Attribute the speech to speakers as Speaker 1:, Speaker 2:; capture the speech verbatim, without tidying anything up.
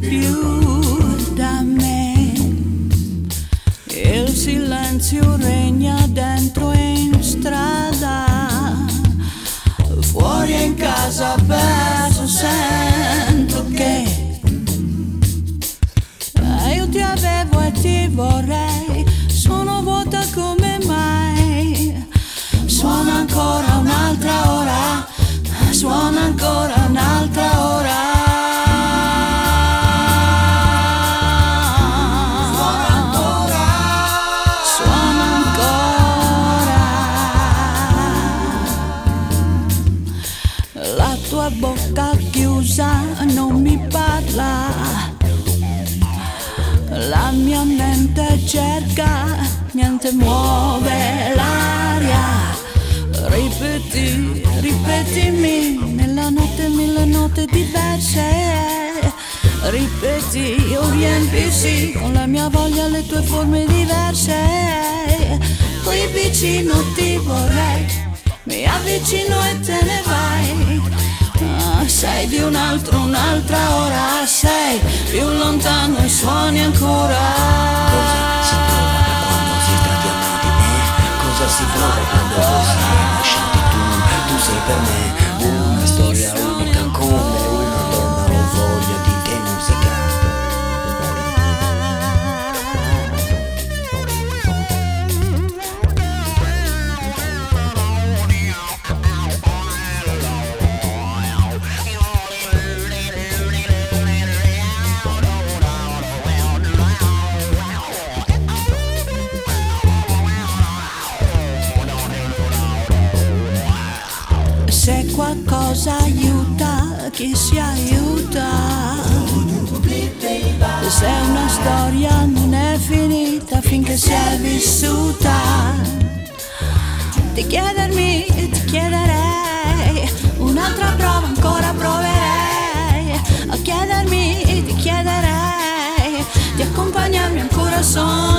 Speaker 1: più da me. Il silenzio regna dentro e in strada, fuori e in casa perso sento che io ti avevo e ti vorrei, sono vuota come mai. Suona ancora un'altra ora, suona ancora un'altra ora. Suona ancora, suona ancora. La tua bocca chiusa non mi parla, la mia mente cerca, niente muove l'aria. Ripeti, ripetimi, nella notte mille note diverse. Ripeti, io riempissi con la mia voglia le tue forme diverse. Qui vicino ti vorrei, mi avvicino e te ne vai. Ah, sei di un altro, un'altra ora, sei più lontano e suoni ancora.
Speaker 2: Cosa si prova quando si tratta di me? Cosa si prova quando si è lasciati tu? Tu sei per me una storia unica come una donna, ho voglia di te musica.
Speaker 1: Se qualcosa aiuta, chi si aiuta. Se una storia non è finita finché si è vissuta. Di chiedermi, ti chiederei un'altra prova, ancora proverei a chiedermi, ti chiederei di accompagnarmi ancora solo.